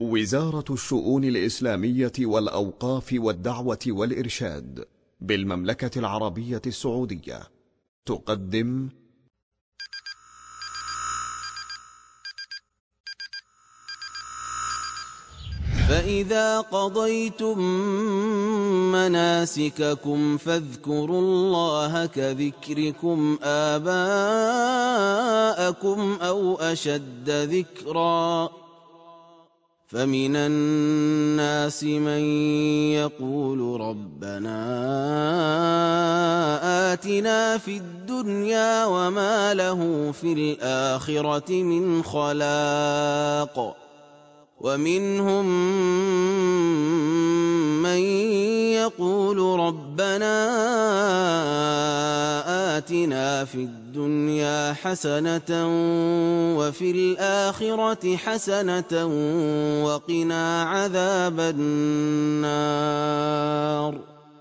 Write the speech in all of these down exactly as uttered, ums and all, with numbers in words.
وزارة الشؤون الإسلامية والأوقاف والدعوة والإرشاد بالمملكة العربية السعودية تقدم فإذا قضيتم مناسككم فاذكروا الله كذكركم آباءكم أو أشد ذكرا فمن الناس من يقول ربنا آتنا في الدنيا وما له في الآخرة من خلاق ومنهم من يقول ربنا آتنا في الدنيا حسنة وفي الآخرة حسنة وقنا عذاب النار.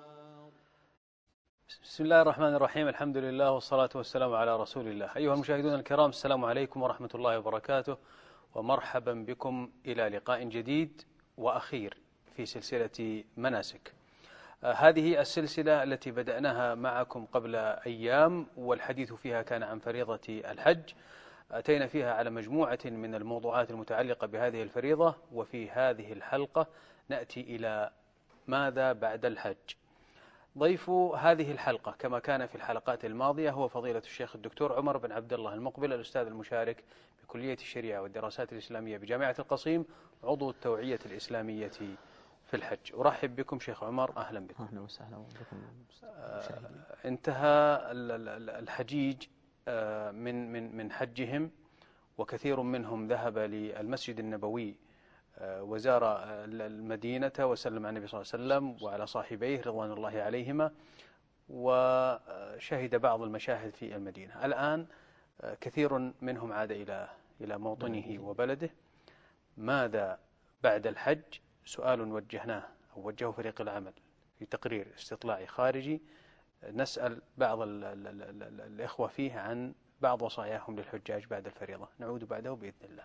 بسم الله الرحمن الرحيم. الحمد لله والصلاة والسلام على رسول الله. أيها المشاهدون الكرام، السلام عليكم ورحمة الله وبركاته، ومرحبا بكم إلى لقاء جديد وأخير في سلسلة مناسك. آه هذه السلسلة التي بدأناها معكم قبل أيام، والحديث فيها كان عن فريضة الحج. أتينا فيها على مجموعة من الموضوعات المتعلقة بهذه الفريضة، وفي هذه الحلقة نأتي إلى ماذا بعد الحج. ضيف هذه الحلقة كما كان في الحلقات الماضية هو فضيلة الشيخ الدكتور عمر بن عبد الله المقبل، الأستاذ المشارك بكلية الشريعة والدراسات الإسلامية بجامعة القصيم، عضو التوعية الإسلامية في الحج. أرحب بكم شيخ عمر، أهلا بكم. أهلا وسهلا بكم. آه انتهى الحجيج آه من من من حجهم، وكثير منهم ذهب للمسجد النبوي وزار المدينة وسلم على النبي صلى الله عليه وسلم وعلى صاحبيه رضوان الله عليهما، وشهد بعض المشاهد في المدينة. الآن كثير منهم عاد إلى إلى موطنه وبلده. ماذا بعد الحج؟ سؤال وجهناه أو وجهه فريق العمل في تقرير استطلاعي خارجي، نسأل بعض ال ال ال ال الإخوة فيه عن بعض وصاياهم للحجاج بعد الفريضة. نعود بعده بإذن الله.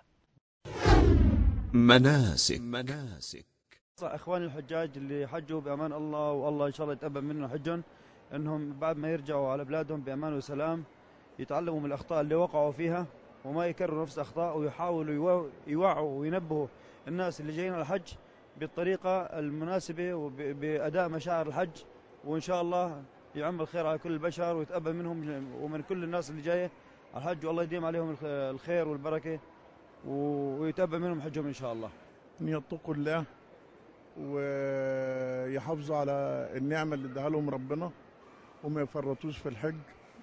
مناسك مناسك اخواني الحجاج اللي حجوا بامان الله، والله ان شاء الله يتقبل منهم حجهم، انهم بعد ما يرجعوا على بلادهم بامان وسلام يتعلموا من الاخطاء اللي وقعوا فيها وما يكرروا نفس الاخطاء، ويحاولوا يوعوا وينبهوا الناس اللي جايين على الحج بالطريقه المناسبه وباداء مشاعر الحج، وان شاء الله يعم الخير على كل البشر ويتقبل منهم ومن كل الناس اللي جايه على الحج، والله يديم عليهم الخير والبركه ويتقبل منهم حجهم إن شاء الله. أن يتقوا الله ويحافظوا على النعمة اللي اداها لهم ربنا، وما يفرطوش في الحج،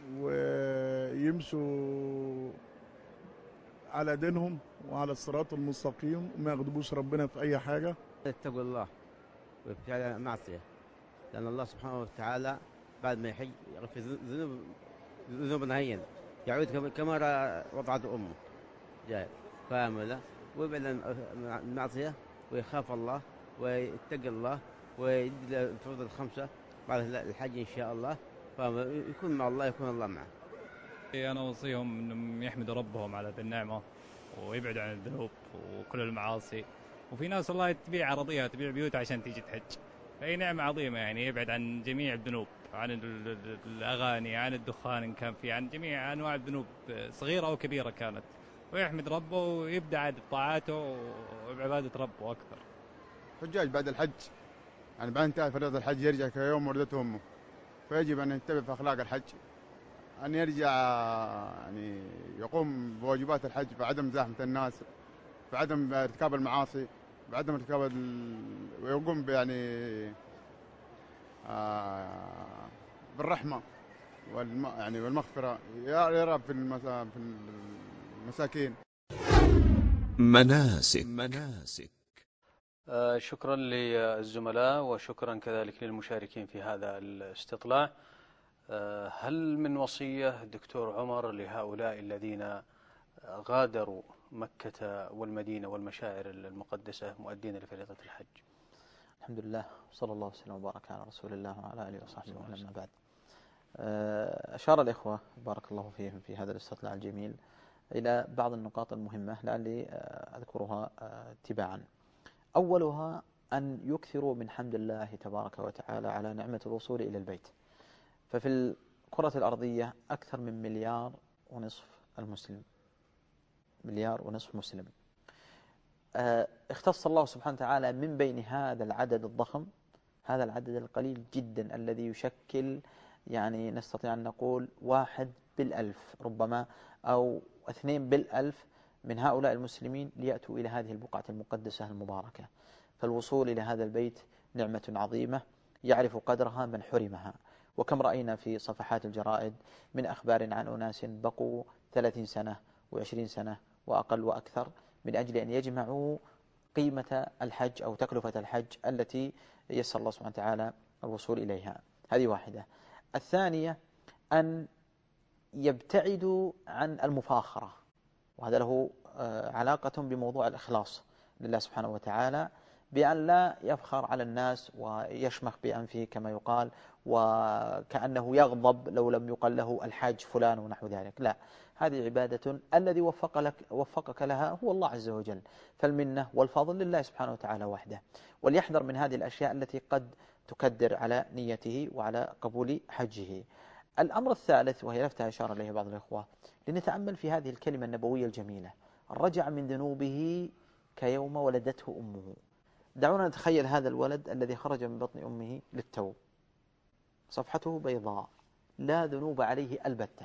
ويمسوا على دينهم وعلى الصراط المستقيم، وما يغضبوش ربنا في أي حاجة. اتقوا الله وابتعدوا عن المعصية، لأن الله سبحانه وتعالى بعد ما يحج يغفر ذنوب ذنوبا هين، يعود كما وضعت أمه جاهل، فاهم ولا؟ ويبعد عن المعصية ويخاف الله ويتقي الله ويدي الفروض الخمسة بعد الحج إن شاء الله، فيكون مع الله يكون الله معه. أنا أوصيهم أنهم يحمدوا ربهم على النعمة ويبعدوا عن الذنوب وكل المعاصي. وفي ناس الله تبيع عرضيها، تبيع بيوتها عشان تيجي تحج، فهي نعمة عظيمة يعني. يبعد عن جميع الذنوب، عن الأغاني، عن الدخان إن كان في، عن جميع أنواع الذنوب صغيرة أو كبيرة كانت، ويحمد ربه ويبدأ عاد بطاعاته وبعبادة ربه أكثر. حجاج بعد الحج يعني بعد انتهاء فريضة الحج يرجع كيوم ولدته أمه، فيجب أن يتبع في أخلاق الحج، أن يرجع يعني يقوم بواجبات الحج بعدم زحمة الناس، بعدم ارتكاب المعاصي، بعدم ارتكاب ال... ويقوم يعني آه بالرحمة والم... يعني والمغفرة، يرى في المسا... في المساكين. مناسك مناسك آه شكرا للزملاء، وشكرا كذلك للمشاركين في هذا الاستطلاع. آه هل من وصية دكتور عمر لهؤلاء الذين غادروا مكة والمدينة والمشاعر المقدسة مؤدين لفريضة الحج؟ الحمد لله، وصلى الله وسلم وبارك على رسول الله وعلى آله وصحبه وسلم. بعد أشار الإخوة بارك الله فيهم في هذا الاستطلاع الجميل إلى بعض النقاط المهمة لعلي أذكرها تباعا. أولها أن يكثروا من حمد الله تبارك وتعالى على نعمة الوصول إلى البيت. ففي الكرة الأرضية أكثر من مليار ونصف المسلم، مليار ونصف مسلم. اختص الله سبحانه وتعالى من بين هذا العدد الضخم هذا العدد القليل جدا الذي يشكل يعني نستطيع أن نقول واحد بالألف ربما أو اثنين بالألف من هؤلاء المسلمين ليأتوا إلى هذه البقعة المقدسة المباركة. فالوصول إلى هذا البيت نعمة عظيمة يعرف قدرها من حرمها. وكم رأينا في صفحات الجرائد من أخبار عن أناس بقوا ثلاثين سنة وعشرين سنة وأقل وأكثر من أجل أن يجمعوا قيمة الحج أو تكلفة الحج التي يسر الله سبحانه وتعالى الوصول إليها. هذه واحدة. الثانية أن يبتعدوا عن المفاخرة، وهذا له علاقة بموضوع الإخلاص لله سبحانه وتعالى، بأن لا يفخر على الناس ويشمخ بأنفه كما يقال، وكأنه يغضب لو لم يقل له الحاج فلان ونحو ذلك. لا، هذه عبادة الذي وفق لك وفقك لها هو الله عز وجل، فالمنة والفضل لله سبحانه وتعالى وحده. وليحذر من هذه الأشياء التي قد تكدر على نيته وعلى قبول حجه. الأمر الثالث، وهي لفتها أشار إليه بعض الإخوة، لنتأمل في هذه الكلمة النبوية الجميلة: رجع من ذنوبه كيوم ولدته أمه. دعونا نتخيل هذا الولد الذي خرج من بطن أمه للتو، صفحته بيضاء لا ذنوب عليه البتة.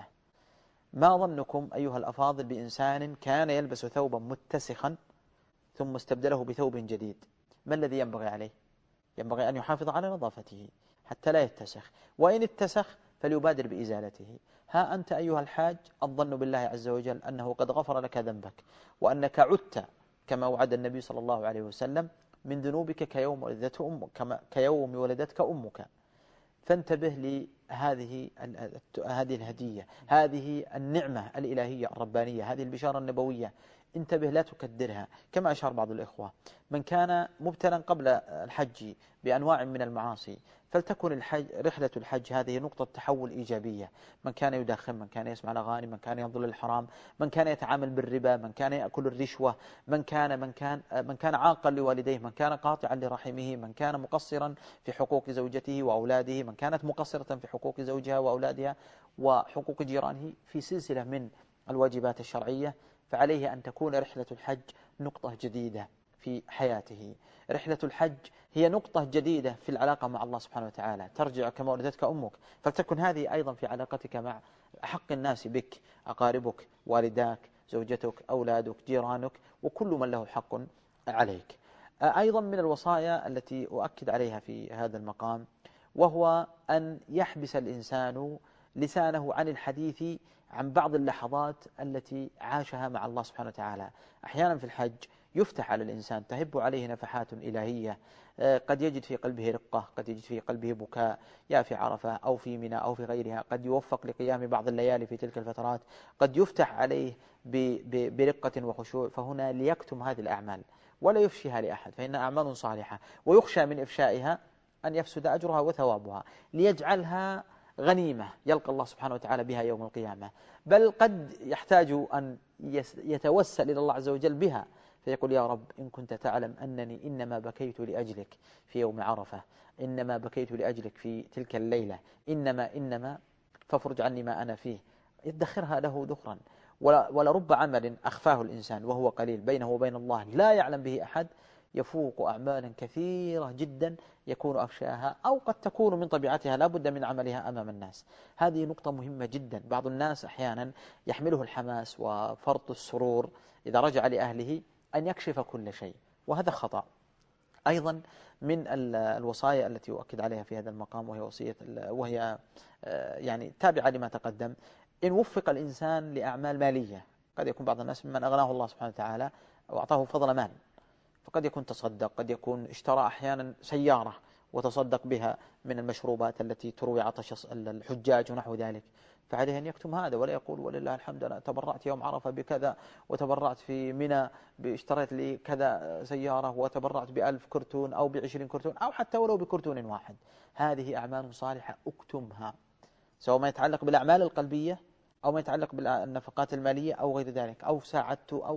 ما ظنكم أيها الأفاضل بإنسان كان يلبس ثوبا متسخا ثم استبدله بثوب جديد؟ ما الذي ينبغي عليه؟ ينبغي أن يحافظ على نظافته حتى لا يتسخ، وإن اتسخ فليبادر بإزالته. ها أنت أيها الحاج الظن بالله عز وجل أنه قد غفر لك ذنبك، وأنك عدت كما وعد النبي صلى الله عليه وسلم من ذنوبك كيوم ولدته أمك، كما كيوم ولدتك أمك. فانتبه لهذه هذه الهدية، هذه النعمة الإلهية الربانية، هذه البشارة النبوية، انتبه لا تكدرها. كما أشار بعض الإخوة، من كان مبتلا قبل الحج بأنواع من المعاصي فلتكن الحج رحلة الحج هذه نقطة تحول إيجابية. من كان يدخن، من كان يسمع الأغاني، من كان ينظر للحرام، من كان يتعامل بالربا، من كان يأكل الرشوة، من كان من كان من كان عاقا لوالديه، من كان قاطعا لرحمه، من كان مقصرا في حقوق زوجته وأولاده، من كانت مقصرة في حقوق زوجها وأولادها وحقوق جيرانه، في سلسلة من الواجبات الشرعية. فعليه أن تكون رحلة الحج نقطة جديدة في حياته. رحلة الحج هي نقطة جديدة في العلاقة مع الله سبحانه وتعالى، ترجع كما ولدتك أمك، فلتكن هذه أيضا في علاقتك مع حق الناس بك، أقاربك، والداك، زوجتك، أولادك، جيرانك، وكل من له حق عليك. أيضا من الوصايا التي أؤكد عليها في هذا المقام، وهو أن يحبس الإنسان لسانه عن الحديث عن بعض اللحظات التي عاشها مع الله سبحانه وتعالى. أحيانا في الحج يفتح على الإنسان، تهب عليه نفحات إلهية، قد يجد في قلبه رقة، قد يجد في قلبه بكاء، يا في عرفة أو في منى أو في غيرها، قد يوفق لقيام بعض الليالي في تلك الفترات، قد يفتح عليه برقة وخشوع، فهنا ليكتم هذه الأعمال ولا يفشيها لأحد، فإنها أعمال صالحة ويخشى من إفشائها أن يفسد أجرها وثوابها، ليجعلها غنيمة يلقى الله سبحانه وتعالى بها يوم القيامة. بل قد يحتاج أن يتوسل إلى الله عز وجل بها، فيقول: يا رب إن كنت تعلم أنني إنما بكيت لأجلك في يوم عرفة، إنما بكيت لأجلك في تلك الليلة، إنما إنما فافرج عني ما أنا فيه. يدخرها له ذخرا. ولرب عمل أخفاه الإنسان وهو قليل بينه وبين الله لا يعلم به أحد، يفوق أعمالا كثيرة جدا يكون أفشاها أو قد تكون من طبيعتها لا بد من عملها أمام الناس. هذه نقطة مهمة جدا. بعض الناس أحيانا يحمله الحماس وفرط السرور إذا رجع لأهله أن يكشف كل شيء، وهذا خطأ. أيضا من الوصايا التي أؤكد عليها في هذا المقام، وهي وصية وهي يعني تابعة لما تقدم: إن وفق الإنسان لأعمال مالية، قد يكون بعض الناس ممن أغناه الله سبحانه وتعالى وأعطاه فضل مال، فقد يكون تصدق، قد يكون اشترى أحيانا سيارة وتصدق بها من المشروبات التي تروي عطش الحجاج ونحو ذلك، فعليه أن يكتم هذا ولا يقول: ولله الحمد أنا تبرعت يوم عرفة بكذا، وتبرعت في منى اشتريت لي كذا سيارة، وتبرعت بألف كرتون أو بعشرين كرتون أو حتى ولو بكرتون واحد. هذه أعمال صالحة اكتمها، سواء ما يتعلق بالأعمال القلبية أو ما يتعلق بالنفقات المالية أو غير ذلك، أو ساعدت أو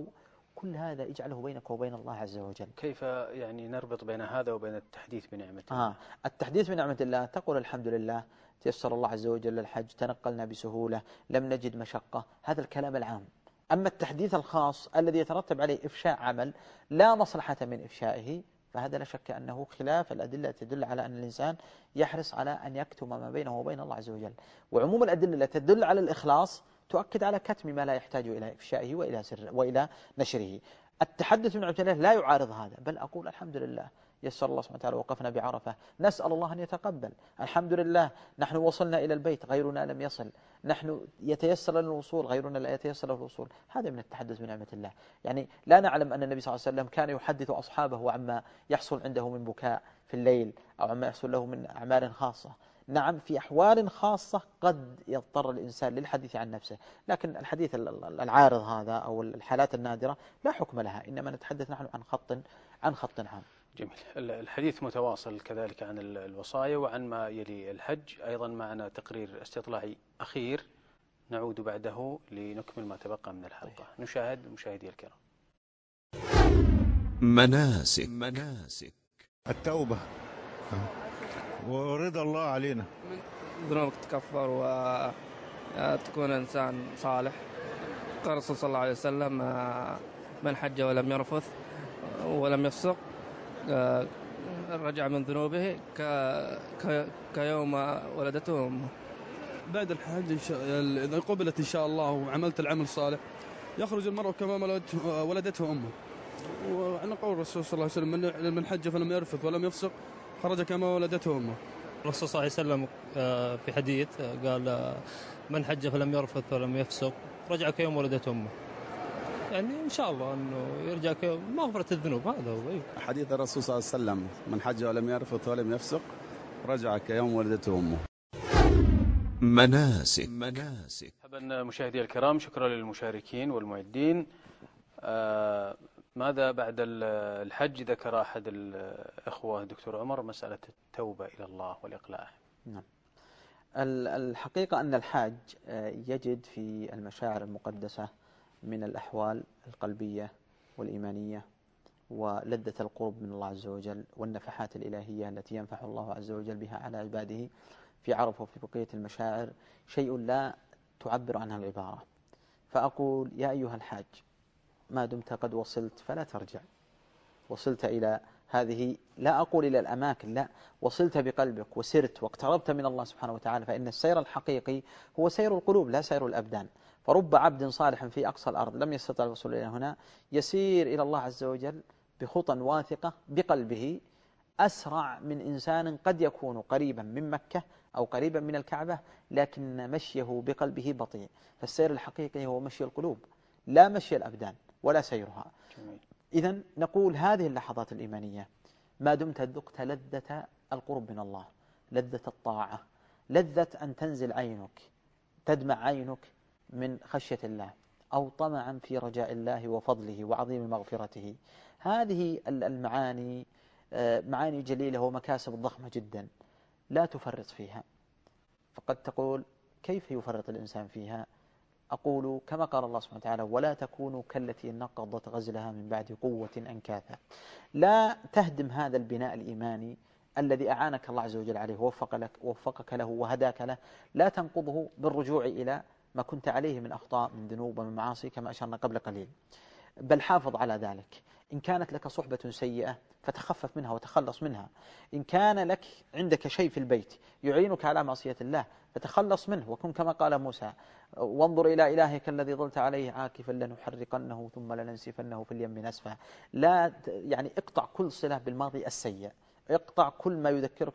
كل هذا اجعله بينك وبين الله عز وجل. كيف يعني نربط بين هذا وبين التحديث بنعمة الله؟ آه التحديث بنعمة الله تقول الحمد لله تيسر الله عز وجل الحج، تنقلنا بسهولة، لم نجد مشقة، هذا الكلام العام. أما التحديث الخاص الذي يترتب عليه إفشاء عمل لا مصلحة من إفشائه، فهذا لا شك أنه خلاف الأدلة تدل على أن الإنسان يحرص على أن يكتم ما بينه وبين الله عز وجل. وعموم الأدلة التي تدل على الإخلاص تؤكد على كتم ما لا يحتاج إلى إفشائه وإلى سر وإلى نشره. التحدث بنعمة الله لا يعارض هذا، بل أقول الحمد لله يسر الله سبحانه وتعالى، وقفنا بعرفة، نسأل الله أن يتقبل. الحمد لله نحن وصلنا إلى البيت، غيرنا لم يصل، نحن يتيسر لنا الوصول، غيرنا لا يتيسر له الوصول. هذا من التحدث بنعمة الله. يعني لا نعلم أن النبي صلى الله عليه وسلم كان يحدث أصحابه عما يحصل عنده من بكاء في الليل أو عما يحصل له من أعمال خاصة. نعم في أحوال خاصة قد يضطر الإنسان للحديث عن نفسه، لكن الحديث العارض هذا أو الحالات النادرة لا حكم لها، إنما نتحدث نحن عن خط عن خط عام. جميل. الحديث متواصل كذلك عن الوصايا وعن ما يلي الحج. أيضا معنا تقرير استطلاعي أخير نعود بعده لنكمل ما تبقى من الحلقة. نشاهد مشاهدي الكرام. مناسك مناسك التوبة ورضا الله علينا، ذنوبك تكفر وتكون إنسان صالح. قال الرسول صلى الله عليه وسلم من حج ولم يرفث ولم يفسق رجع من ذنوبه كيوم ولدته أمه. بعد الحج إذا قبلت إن شاء الله وعملت العمل الصالح يخرج المرء كما ولدته أمه. وعن قول الرسول صلى الله عليه وسلم من حج فلم يرفث ولم يفسق خرج كما ولدته أمه. الرسول صلى الله عليه وسلم في حديث قال من حج فلم يرفث ولم يفسق رجع كيوم ولدته أمه. يعني إن شاء الله أنه يرجع كيوم مغفرة الذنوب. هذا هو حديث الرسول صلى الله عليه وسلم من حج ولم يرفث ولم يفسق رجع كيوم ولدته أمه. مناسك مناسك مرحبا مشاهدي الكرام، شكرا للمشاركين والمعدين. آه ماذا بعد الحج؟ ذكر أحد الأخوة دكتور عمر مسألة التوبة إلى الله والإقلاع. نعم. الحقيقة أن الحاج يجد في المشاعر المقدسة من الأحوال القلبية والإيمانية ولذة القرب من الله عز وجل والنفحات الإلهية التي ينفح الله عز وجل بها على عباده في عرفة وفي بقية المشاعر شيء لا تعبر عنها العبارة. فأقول يا أيها الحاج ما دمت قد وصلت فلا ترجع. وصلت إلى هذه، لا أقول إلى الأماكن، لا، وصلت بقلبك وسرت واقتربت من الله سبحانه وتعالى، فإن السير الحقيقي هو سير القلوب لا سير الأبدان. فرب عبد صالح في أقصى الأرض لم يستطع الوصول إلى هنا يسير إلى الله عز وجل بخطى واثقة بقلبه أسرع من إنسان قد يكون قريبا من مكة أو قريبا من الكعبة لكن مشيه بقلبه بطيء. فالسير الحقيقي هو مشي القلوب لا مشي الأبدان ولا سيرها. إذن نقول هذه اللحظات الإيمانية ما دمت ذقت لذة القرب من الله، لذة الطاعة، لذة أن تنزل عينك تدمع عينك من خشية الله أو طمعا في رجاء الله وفضله وعظيم مغفرته، هذه المعاني معاني جليلة ومكاسب ضخمة جدا لا تفرط فيها. فقد تقول كيف يفرط الإنسان فيها؟ أقول كما قال الله سبحانه وتعالى ولا تكونوا كالتي نقضت غزلها من بعد قوة أنكاثا. لا تهدم هذا البناء الإيماني الذي أعانك الله عز وجل عليه ووفق لك ووفقك له وهداك له، لا تنقضه بالرجوع إلى ما كنت عليه من أخطاء من ذنوب ومن معاصي كما أشرنا قبل قليل، بل حافظ على ذلك. إن كانت لك صحبة سيئة فتخفف منها وتخلص منها، إن كان لك عندك شيء في البيت يعينك على معصية الله فتخلص منه، وكن كما قال موسى وانظر إلى إلهك الذي ظلت عليه عاكفا لنحرقنه ثم لننسفنه في اليم نسفا. لا يعني اقطع كل صلة بالماضي السيء، اقطع كل ما يذكرك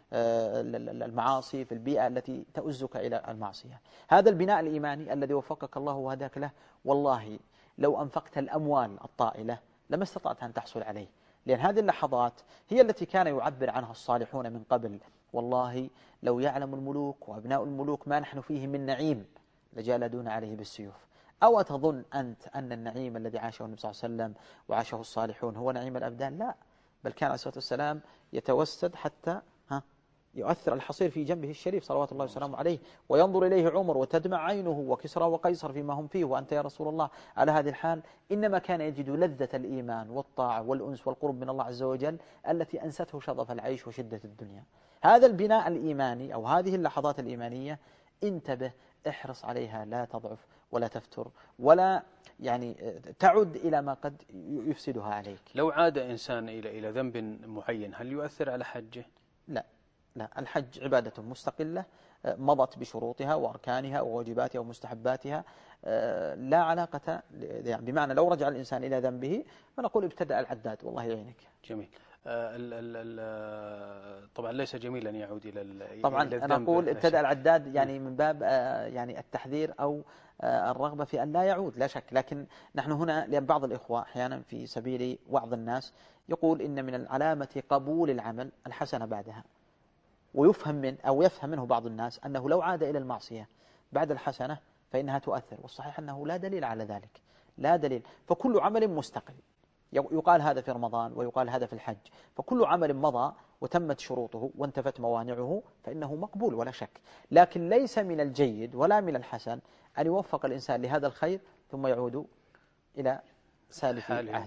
بالمعاصي في البيئة التي تؤزك إلى المعصية. هذا البناء الإيماني الذي وفقك الله وهداك له، والله لو أنفقت الأموال الطائلة لما استطعت أن تحصل عليه، لأن هذه اللحظات هي التي كان يعبر عنها الصالحون من قبل. والله لو يعلم الملوك وأبناء الملوك ما نحن فيه من نعيم لجالدون عليه بالسيوف. أو تظن أنت أن النعيم الذي عاشه النبي صلى الله عليه وسلم وعاشه الصالحون هو نعيم الأبدان؟ لا، بل كان عليه الصلاة والسلام يتوسد حتى ها يؤثر الحصير في جنبه الشريف صلوات الله وسلامه عليه، وينظر إليه عمر وتدمع عينه وكسرى وقيصر فيما هم فيه، وأنت يا رسول الله على هذه الحال، إنما كان يجد لذة الإيمان والطاعة والأنس والقرب من الله عز وجل التي أنسته شظف العيش وشدة الدنيا. هذا البناء الإيماني أو هذه اللحظات الإيمانية انتبه، احرص عليها، لا تضعف ولا تفتر ولا يعني تعد إلى ما قد يفسدها عليك. لو عاد إنسان إلى إلى ذنب معين هل يؤثر على حجه؟ لا لا، الحج عبادة مستقلة مضت بشروطها وأركانها وواجباتها ومستحباتها، لا علاقة، يعني بمعنى لو رجع الإنسان إلى ذنبه فنقول ابتدأ العداد، والله يعينك. جميل. ال ال ال طبعا ليس جميلا أن يعود إلى طبعا إلى أنا أقول ابتدأ العداد يعني من باب يعني التحذير أو الرغبة في أن لا يعود، لا شك. لكن نحن هنا لأن بعض الإخوة أحيانا في سبيل وعظ الناس يقول إن من العلامة قبول العمل الحسنة بعدها، ويفهم من أو يفهم منه بعض الناس أنه لو عاد إلى المعصية بعد الحسنة فإنها تؤثر، والصحيح أنه لا دليل على ذلك، لا دليل. فكل عمل مستقل، يقال هذا في رمضان ويقال هذا في الحج، فكل عمل مضى وتمت شروطه وانتفت موانعه فإنه مقبول ولا شك. لكن ليس من الجيد ولا من الحسن أن يوفق الإنسان لهذا الخير ثم يعود إلى سالف عهده.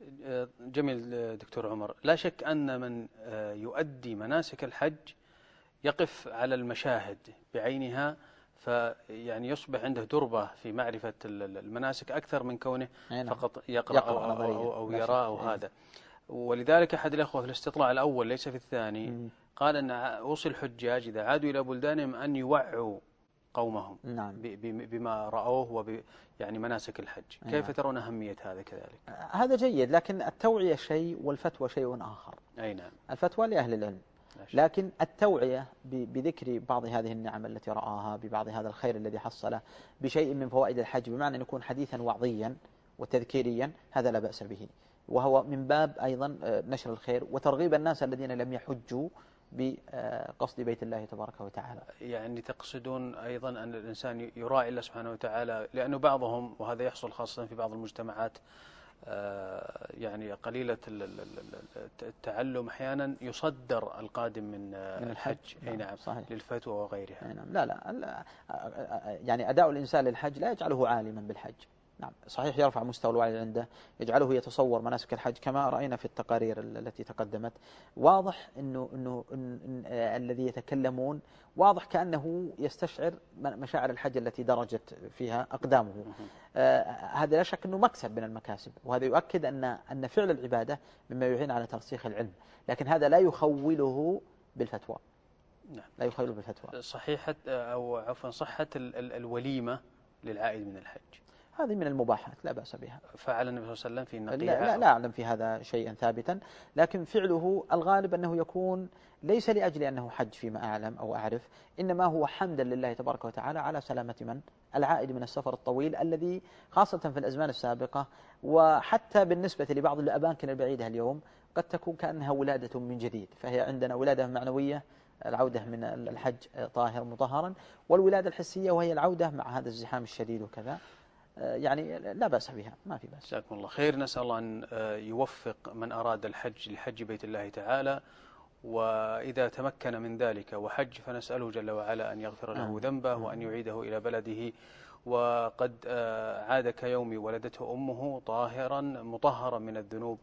جميل دكتور عمر. لا شك أن من يؤدي مناسك الحج يقف على المشاهد بعينها، فيعني يصبح عنده دربة في معرفة المناسك أكثر من كونه فقط يقرأ, يقرأ أو, أو, أو يرى أو هذا. ولذلك أحد الأخوة في الاستطلاع الأول ليس في الثاني قال أن أوصي الحجاج إذا عادوا إلى بلدانهم أن يوعوا قومهم نعم. بما رأوه وب يعني مناسك الحج. كيف نعم. ترون أهمية هذا كذلك؟ هذا جيد، لكن التوعية شيء والفتوى شيء آخر. أي نعم. الفتوى لأهل العلم، لكن التوعية بذكر بعض هذه النعم التي رآها، ببعض هذا الخير الذي حصله، بشيء من فوائد الحج، بمعنى أن يكون حديثا وعظيا وتذكيريا، هذا لا بأس به، وهو من باب أيضا نشر الخير وترغيب الناس الذين لم يحجوا بقصد بيت الله تبارك وتعالى. يعني تقصدون أيضا أن الإنسان يراعي الله سبحانه وتعالى، لأنه بعضهم، وهذا يحصل خاصة في بعض المجتمعات يعني قليلة التعلم، أحيانا يصدر القادم من الحج أي نعم صحيح. للفتوى وغيرها. نعم. لا لا يعني أداء الإنسان للحج لا يجعله عالما بالحج. نعم صحيح، يرفع مستوى الوعي عنده، يجعله يتصور مناسك الحج كما رأينا في التقارير التي تقدمت. واضح إنه إنه إن إن الذي يتكلمون واضح كأنه يستشعر مشاعر الحج التي درجت فيها أقدامه. آه هذا لا شك أنه مكسب من المكاسب، وهذا يؤكد أن أن فعل العبادة مما يعين على ترسيخ العلم، لكن هذا لا يخوله بالفتوى. نعم. لا يخوله بالفتوى. صحيحة أو عفوا صحة الوليمة للعائد من الحج هذه من المباحات لا بأس بها. فعل النبي صلى الله عليه وسلم في النقيعة؟ لا, لا, لا أعلم في هذا شيئا ثابتا، لكن فعله الغالب أنه يكون ليس لأجل أنه حج فيما أعلم أو أعرف، إنما هو حمدا لله تبارك وتعالى على سلامة من؟ العائد من السفر الطويل الذي خاصة في الأزمان السابقة، وحتى بالنسبة لبعض الأماكن البعيدة اليوم قد تكون كأنها ولادة من جديد. فهي عندنا ولادة معنوية، العودة من الحج طاهر مطهرا، والولادة الحسية وهي العودة مع هذا الزحام الشديد وكذا، يعني لا بأس بها، ما في بأس. جزاكم الله خير. نسأل الله أن يوفق من أراد الحج لحج بيت الله تعالى، وإذا تمكن من ذلك وحج فنسأله جل وعلا أن يغفر له ذنبه وأن يعيده إلى بلده، وقد عاد كيوم ولدته أمه طاهرا مطهرا من الذنوب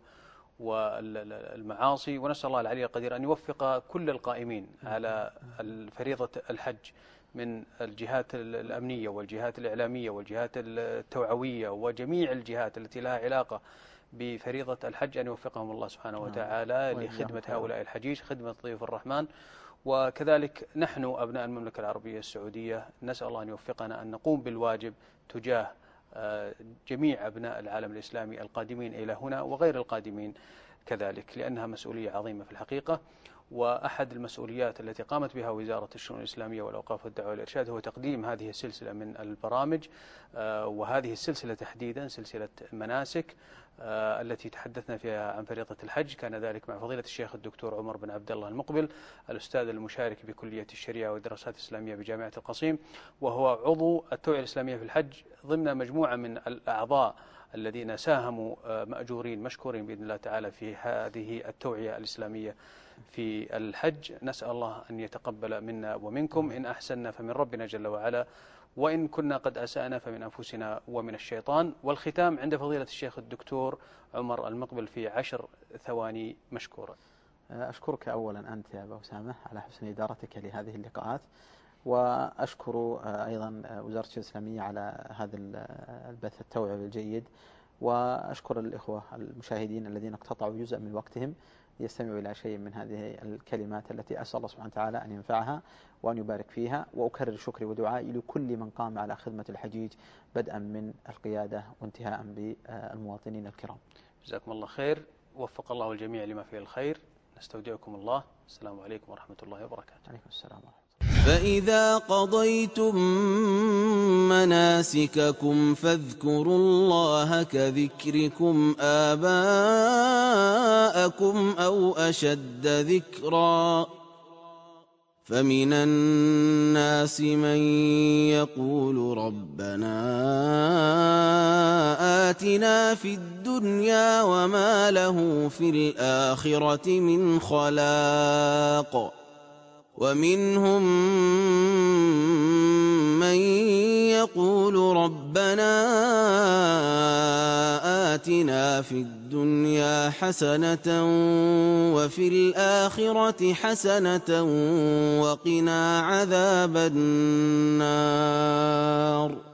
والمعاصي. ونسأل الله العلي القدير أن يوفق كل القائمين على فريضة الحج من الجهات الأمنية والجهات الإعلامية والجهات التوعوية وجميع الجهات التي لها علاقة بفريضة الحج، أن يوفقهم الله سبحانه وتعالى لخدمة هؤلاء الحجيج، خدمة ضيوف الرحمن. وكذلك نحن أبناء المملكة العربية السعودية نسأل الله أن يوفقنا أن نقوم بالواجب تجاه جميع أبناء العالم الإسلامي القادمين إلى هنا وغير القادمين كذلك، لأنها مسؤولية عظيمة في الحقيقة. وأحد المسؤوليات التي قامت بها وزارة الشؤون الإسلامية والأوقاف والدعوة والإرشاد هو تقديم هذه السلسلة من البرامج، وهذه السلسلة تحديدا سلسلة مناسك التي تحدثنا فيها عن فريضة الحج. كان ذلك مع فضيلة الشيخ الدكتور عمر بن عبد الله المقبل، الأستاذ المشارك بكلية الشريعة والدراسات الإسلامية بجامعة القصيم، وهو عضو التوعية الإسلامية في الحج ضمن مجموعة من الأعضاء الذين ساهموا مأجورين مشكورين بإذن الله تعالى في هذه التوعية الإسلامية في الحج. نسأل الله أن يتقبل منا ومنكم، إن أحسننا فمن ربنا جل وعلا، وإن كنا قد أسأنا فمن أنفسنا ومن الشيطان. والختام عند فضيلة الشيخ الدكتور عمر المقبل في عشر ثواني مشكورا. أشكرك أولا أنت يا أبا أسامة على حسن إدارتك لهذه اللقاءات، وأشكر أيضا وزارة الإسلامية على هذا البث التوعوي الجيد، وأشكر الإخوة المشاهدين الذين اقتطعوا جزء من وقتهم يستمعوا إلى شيء من هذه الكلمات التي أسأل الله سبحانه وتعالى أن ينفعها وأن يبارك فيها. وأكرر شكري ودعائي لكل من قام على خدمة الحجيج بدءا من القيادة وانتهاء بالمواطنين الكرام. جزاكم الله خير، وفق الله الجميع لما فيه الخير. نستودعكم الله. السلام عليكم ورحمة الله وبركاته. عليكم السلام ورحمة الله. فإذا قضيتم مناسككم فاذكروا الله كذكركم آباءكم أو أشد ذكرا، فمن الناس من يقول ربنا آتنا في الدنيا وما له في الآخرة من خلاق، ومنهم من يقول ربنا آتنا في الدنيا حسنة وفي الآخرة حسنة وقنا عذاب النار.